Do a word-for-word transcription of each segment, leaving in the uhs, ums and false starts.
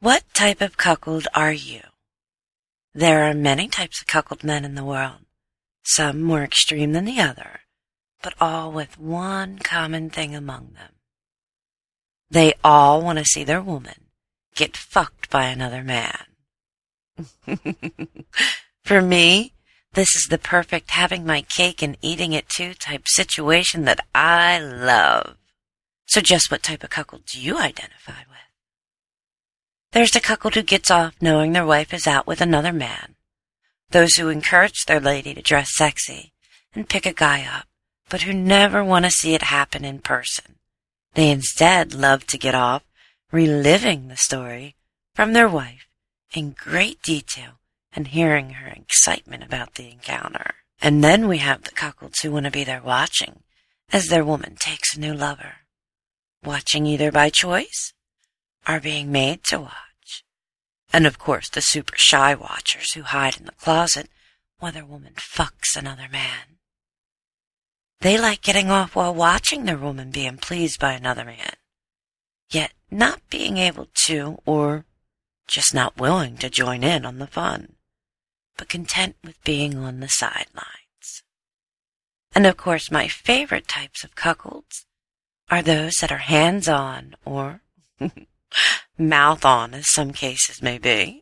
What type of cuckold are you? There are many types of cuckold men in the world, some more extreme than the other, but all with one common thing among them. They all want to see their woman get fucked by another man. For me, this is the perfect having my cake and eating it too type situation that I love. So just what type of cuckold do you identify with? There's the cuckold who gets off knowing their wife is out with another man. Those who encourage their lady to dress sexy and pick a guy up, but who never want to see it happen in person. They instead love to get off reliving the story from their wife in great detail and hearing her excitement about the encounter. And then we have the cuckolds who want to be there watching as their woman takes a new lover. Watching either by choice or being made to watch. And of course the super shy watchers who hide in the closet while their woman fucks another man. They like getting off while watching their woman being pleased by another man, yet not being able to or just not willing to join in on the fun, but content with being on the sidelines. And of course my favorite types of cuckolds are those that are hands-on or mouth-on, as some cases may be.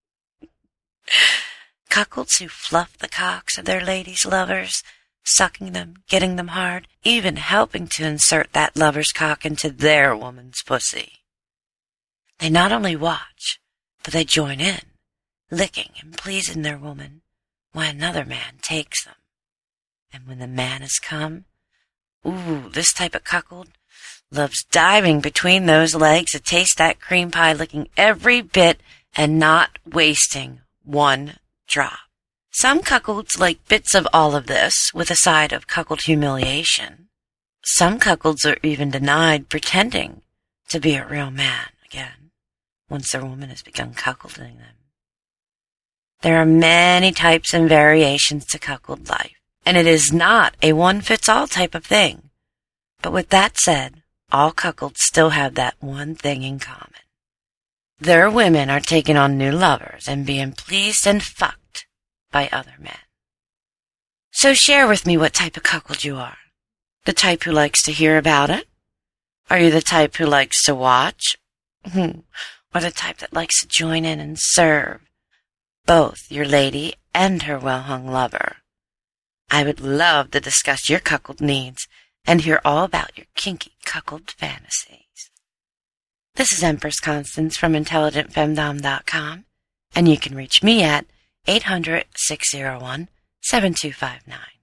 Cuckolds who fluff the cocks of their ladies' lovers, sucking them, getting them hard, even helping to insert that lover's cock into their woman's pussy. They not only watch, but they join in, licking and pleasing their woman while another man takes them. And when the man has come, ooh, this type of cuckold loves diving between those legs to taste that cream pie, licking every bit and not wasting one drop. Some cuckolds like bits of all of this with a side of cuckold humiliation. Some cuckolds are even denied pretending to be a real man again once their woman has begun cuckolding them. There are many types and variations to cuckold life, and it is not a one-fits-all type of thing. But with that said, all cuckolds still have that one thing in common. Their women are taking on new lovers and being pleased and fucked by other men. So share with me what type of cuckold you are. The type who likes to hear about it? Are you the type who likes to watch? Or the type that likes to join in and serve both your lady and her well-hung lover? I would love to discuss your cuckold needs and hear all about your kinky cuckold fantasies. This is Empress Constance from intelligent femdom dot com, and you can reach me at eight hundred, six oh one, seven two five nine.